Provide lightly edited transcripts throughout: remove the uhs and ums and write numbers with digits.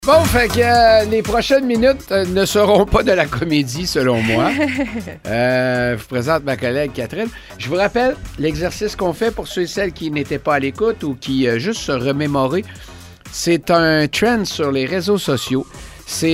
Bon, fait que les prochaines minutes ne seront pas de la comédie, selon moi. Je vous présente ma collègue Catherine. Je vous rappelle l'exercice qu'on fait pour ceux et celles qui n'étaient pas à l'écoute ou qui juste se remémorer. C'est un trend sur les réseaux sociaux. C'est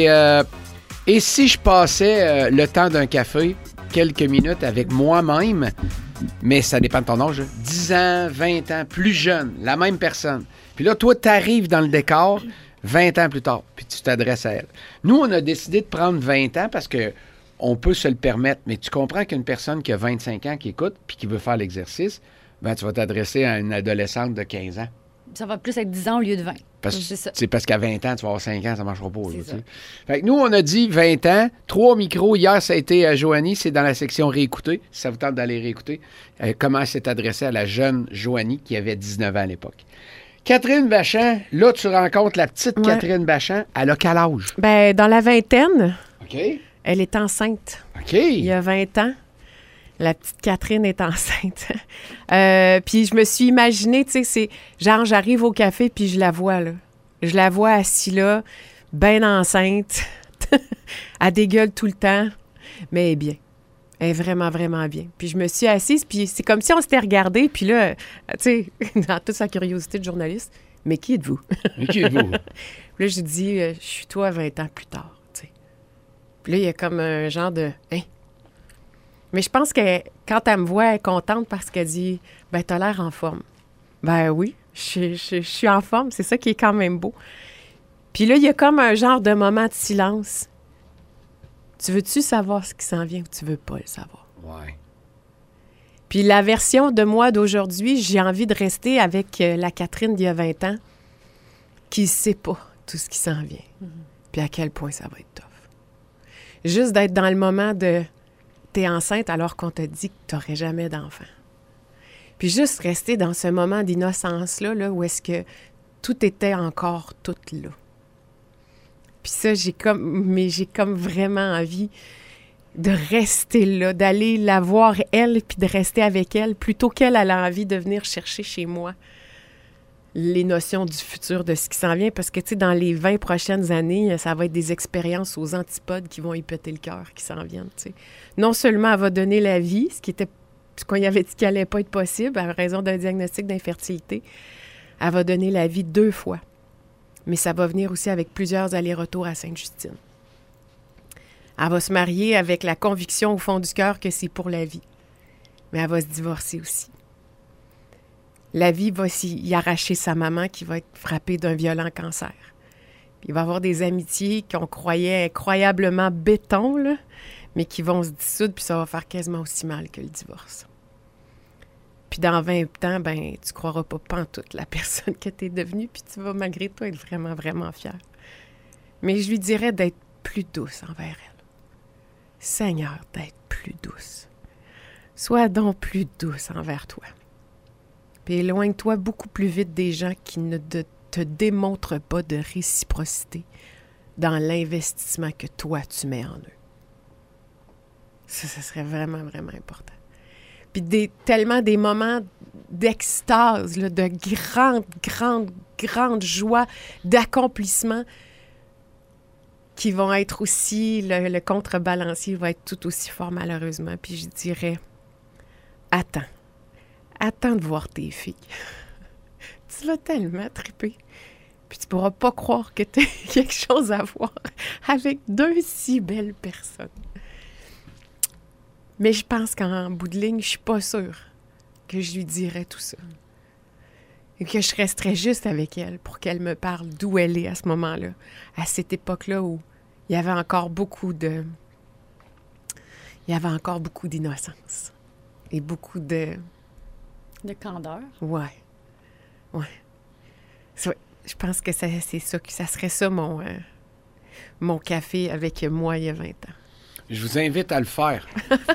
et si je passais le temps d'un café, quelques minutes avec moi-même, mais ça dépend de ton âge, 10 ans, 20 ans, plus jeune, la même personne. Puis là, toi, t'arrives dans le décor 20 ans plus tard, puis tu t'adresses à elle. Nous, on a décidé de prendre 20 ans parce que on peut se le permettre, mais tu comprends qu'une personne qui a 25 ans qui écoute puis qui veut faire l'exercice, ben tu vas t'adresser à une adolescente de 15 ans. Ça va plus être 10 ans au lieu de 20. C'est parce qu'à 20 ans, tu vas avoir 5 ans, ça ne marchera pas. Là, fait que nous, on a dit 20 ans, 3 micros. Hier, ça a été à Joanie, c'est dans la section réécouter, si ça vous tente d'aller réécouter, comment elle s'est adressée à la jeune Joanie qui avait 19 ans à l'époque. Catherine Bachand, là, tu rencontres la petite Catherine Bachand. Elle a quel âge? Ben, dans la vingtaine. OK. Elle est enceinte. OK. Il y a 20 ans. La petite Catherine est enceinte. Puis je me suis imaginée, tu sais, c'est genre, j'arrive au café puis je la vois, là. Je la vois assise là, bien enceinte. Elle dégueule tout le temps, mais elle est bien. Elle est vraiment, vraiment bien. Puis je me suis assise, puis c'est comme si on s'était regardé, puis là, tu sais, dans toute sa curiosité de journaliste, mais qui êtes-vous? Mais qui êtes-vous? Puis là, j'ai dit, je suis toi 20 ans plus tard, tu sais. Puis là, il y a comme un genre de, hein? Mais je pense que quand elle me voit, elle est contente parce qu'elle dit, ben, t'as l'air en forme. Ben oui, je suis en forme, c'est ça qui est quand même beau. Puis là, il y a comme un genre de moment de silence. Tu veux-tu savoir ce qui s'en vient ou tu veux pas le savoir? Ouais. Puis la version de moi d'aujourd'hui, j'ai envie de rester avec la Catherine d'il y a 20 ans qui sait pas tout ce qui s'en vient. Mm-hmm. Puis à quel point ça va être tough. Juste d'être dans le moment de t'es enceinte alors qu'on t'a dit que t'aurais jamais d'enfant. Puis juste rester dans ce moment d'innocence-là, là, où est-ce que tout était encore tout là. Puis ça, j'ai comme vraiment envie de rester là, d'aller la voir elle, puis de rester avec elle, plutôt qu'elle a envie de venir chercher chez moi les notions du futur, de ce qui s'en vient, parce que, tu sais, dans les 20 prochaines années, ça va être des expériences aux antipodes qui vont y péter le cœur, qui s'en viennent, tu sais. Non seulement elle va donner la vie, ce qu'on y avait dit qu'il n'allait pas être possible, à raison d'un diagnostic d'infertilité, elle va donner la vie 2 fois. Mais ça va venir aussi avec plusieurs allers-retours à Sainte-Justine. Elle va se marier avec la conviction au fond du cœur que c'est pour la vie. Mais elle va se divorcer aussi. La vie va y arracher sa maman qui va être frappée d'un violent cancer. Puis il va y avoir des amitiés qu'on croyait incroyablement béton, là, mais qui vont se dissoudre, puis ça va faire quasiment aussi mal que le divorce. Puis dans 20 ans, ben tu croiras pas pantoute la personne que tu es devenue, puis tu vas malgré toi être vraiment, vraiment fière. Mais je lui dirais d'être plus douce envers elle. Seigneur, d'être plus douce. Sois donc plus douce envers toi. Puis éloigne-toi beaucoup plus vite des gens qui ne te démontrent pas de réciprocité dans l'investissement que toi, tu mets en eux. Ça serait vraiment, vraiment important. Puis tellement des moments d'extase, là, de grande joie, d'accomplissement qui vont être aussi, le contrebalancier va être tout aussi fort malheureusement. Puis je dirais, attends de voir tes filles. Tu vas tellement triper. Puis tu pourras pas croire que tu as quelque chose à voir avec 2 si belles personnes. Mais je pense qu'en bout de ligne, je suis pas sûre que je lui dirais tout ça. Et que je resterais juste avec elle pour qu'elle me parle d'où elle est à ce moment-là. À cette époque-là où il y avait encore beaucoup d'innocence. Et beaucoup de... De candeur. Ouais. Je pense que c'est ça, que ça serait ça mon café avec moi il y a 20 ans. Je vous invite à le faire.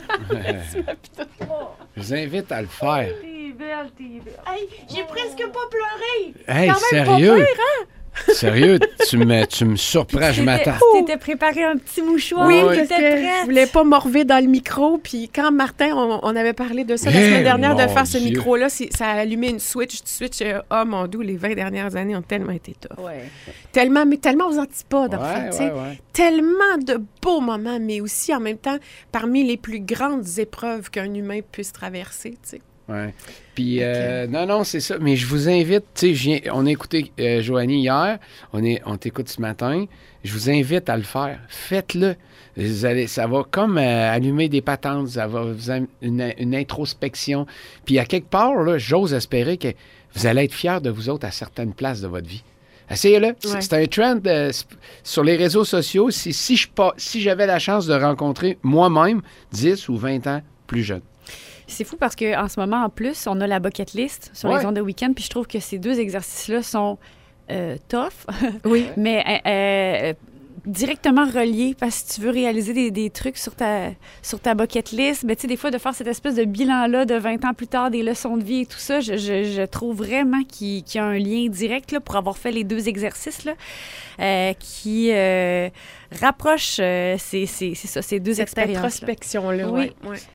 Je vous invite à le faire. T'es belle. Hey, j'ai presque pas pleuré. Hey, quand même sérieux? pas pire, hein? Sérieux, tu me surprends, je m'attends. Tu t'étais préparé un petit mouchoir, Oui, tu parce étais que prête. je voulais pas morver dans le micro. Puis quand Martin, on avait parlé de ça la Eh, semaine dernière, de mon faire ce Dieu. micro-là, ça a allumé une switch. Oh mon Dieu, les 20 dernières années ont tellement été tough. Ouais. Tellement aux antipodes, en fait. Tu sais. Ouais. Tellement de beaux moments, mais aussi en même temps parmi les plus grandes épreuves qu'un humain puisse traverser. Tu sais. Ouais. Puis, non, c'est ça. Mais je vous invite, tu sais, on a écouté Joanie hier, on t'écoute ce matin. Je vous invite à le faire. Faites-le. Ça va comme allumer des patentes, ça va vous une introspection. Puis, à quelque part, là, j'ose espérer que vous allez être fiers de vous autres à certaines places de votre vie. Essayez-le. Ouais. C'est un trend sur les réseaux sociaux. Si j'avais la chance de rencontrer moi-même 10 ou 20 ans plus jeune. C'est fou parce qu'en ce moment, en plus, on a la bucket list sur les ondes de week-end, puis je trouve que ces deux exercices-là sont tough, Oui. mais directement reliés parce que tu veux réaliser des trucs sur ta bucket list. Mais tu sais, des fois, de faire cette espèce de bilan-là de 20 ans plus tard, des leçons de vie et tout ça, je trouve vraiment qu'il y a un lien direct là, pour avoir fait les deux exercices là, qui rapprochent ces deux Cette expériences. introspection-là, Oui. ouais.